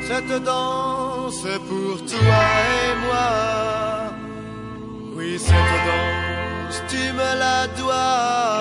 Cette danse est pour toi et moi. Oui, cette danse, tu me la dois.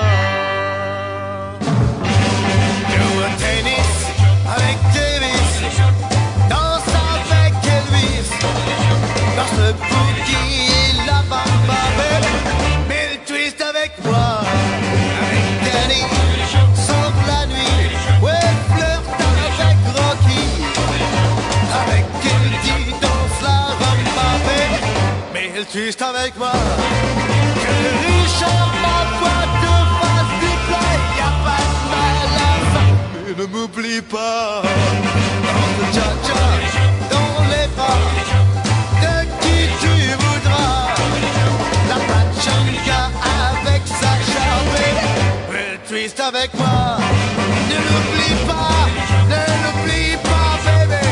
Joue au tennis avec Davis, danse avec Elvis, danse le boogie et la bamba, mais le twist avec moi, avec Danny, sauve la nuit, ouais, flirte avec Rocky, avec Eddie, danse la rumba, mais le twist avec moi. Que Richard, ma voix te fasse du play, y'a pas de mal à ça, mais ne m'oublie pas. Dans le cha-cha, dans les bras de qui tu voudras, la pachanga avec sa charmée, le twist avec moi. Ne l'oublie pas, ne l'oublie pas, bébé.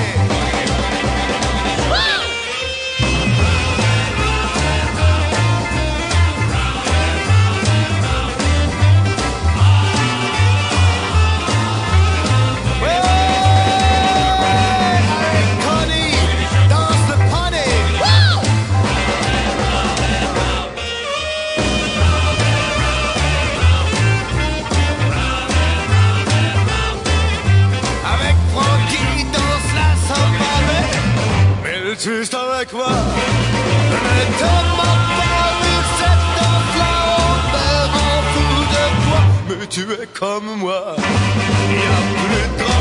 Juste avec moi, ne te mens pas, cette danse-là, on me rend fou de toi, mais tu es comme moi, y a plus de